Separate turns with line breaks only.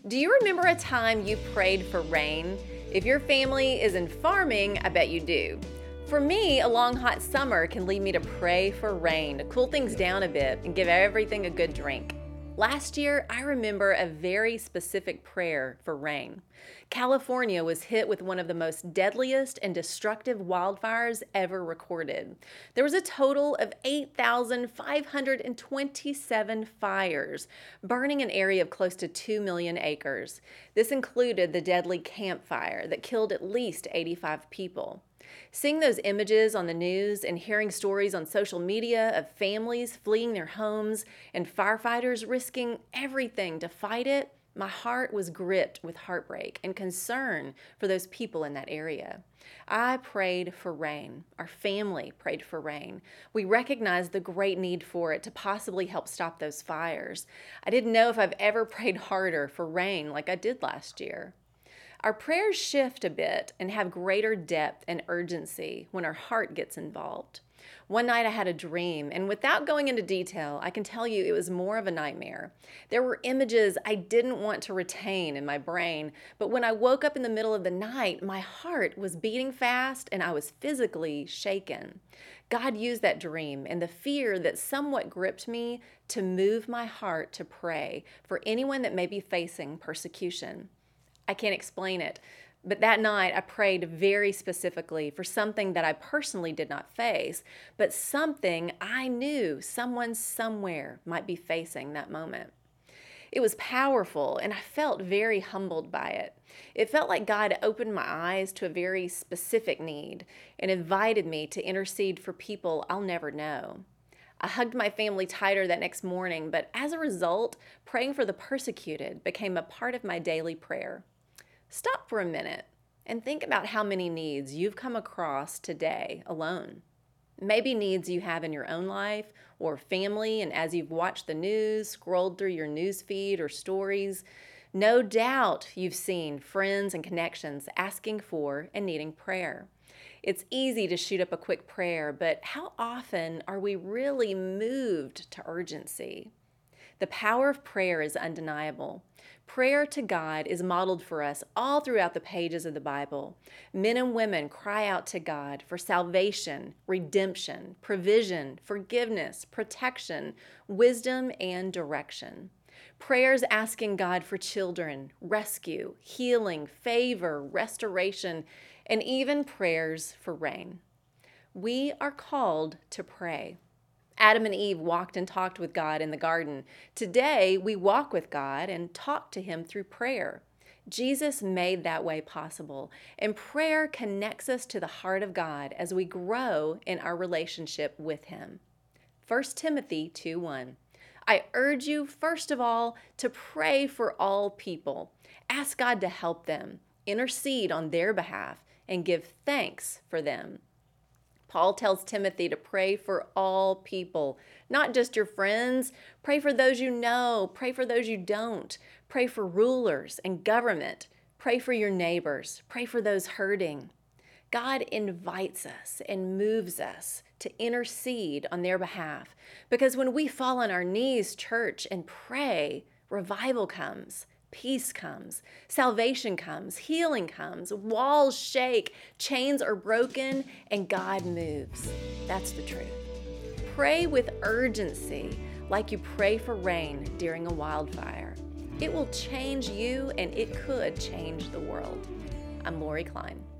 Do you remember a time you prayed for rain? If your family is in farming, I bet you do. For me, a long hot summer can lead me to pray for rain to cool things down a bit and give everything a good drink. Last year, I remember a very specific prayer for rain. California was hit with one of the most deadliest and destructive wildfires ever recorded. There was a total of 8,527 fires, burning an area of close to 2 million acres. This included the deadly Camp Fire that killed at least 85 people. Seeing those images on the news and hearing stories on social media of families fleeing their homes and firefighters risking everything to fight it, my heart was gripped with heartbreak and concern for those people in that area. I prayed for rain. Our family prayed for rain. We recognized the great need for it to possibly help stop those fires. I didn't know if I've ever prayed harder for rain like I did last year. Our prayers shift a bit and have greater depth and urgency when our heart gets involved. One night I had a dream, and without going into detail, I can tell you it was more of a nightmare. There were images I didn't want to retain in my brain, but when I woke up in the middle of the night, my heart was beating fast and I was physically shaken. God used that dream and the fear that somewhat gripped me to move my heart to pray for anyone that may be facing persecution. I can't explain it, but that night I prayed very specifically for something that I personally did not face, but something I knew someone somewhere might be facing that moment. It was powerful, and I felt very humbled by it. It felt like God opened my eyes to a very specific need and invited me to intercede for people I'll never know. I hugged my family tighter that next morning, but as a result, praying for the persecuted became a part of my daily prayer. Stop for a minute and think about how many needs you've come across today alone. Maybe needs you have in your own life or family, and as you've watched the news, scrolled through your news feed or stories, no doubt you've seen friends and connections asking for and needing prayer. It's easy to shoot up a quick prayer, but how often are we really moved to urgency? The power of prayer is undeniable. Prayer to God is modeled for us all throughout the pages of the Bible. Men and women cry out to God for salvation, redemption, provision, forgiveness, protection, wisdom, and direction. Prayers asking God for children, rescue, healing, favor, restoration, and even prayers for rain. We are called to pray. Adam and Eve walked and talked with God in the garden. Today, we walk with God and talk to Him through prayer. Jesus made that way possible, and prayer connects us to the heart of God as we grow in our relationship with Him. 1 Timothy 2:1. I urge you, first of all, to pray for all people. Ask God to help them, intercede on their behalf, and give thanks for them. Paul tells Timothy to pray for all people, not just your friends. Pray for those you know. Pray for those you don't. Pray for rulers and government. Pray for your neighbors. Pray for those hurting. God invites us and moves us to intercede on their behalf, because when we fall on our knees, church, and pray, revival comes. Peace comes, salvation comes, healing comes, walls shake, chains are broken, and God moves. That's the truth. Pray with urgency like you pray for rain during a wildfire. It will change you, and it could change the world. I'm Lori Klein.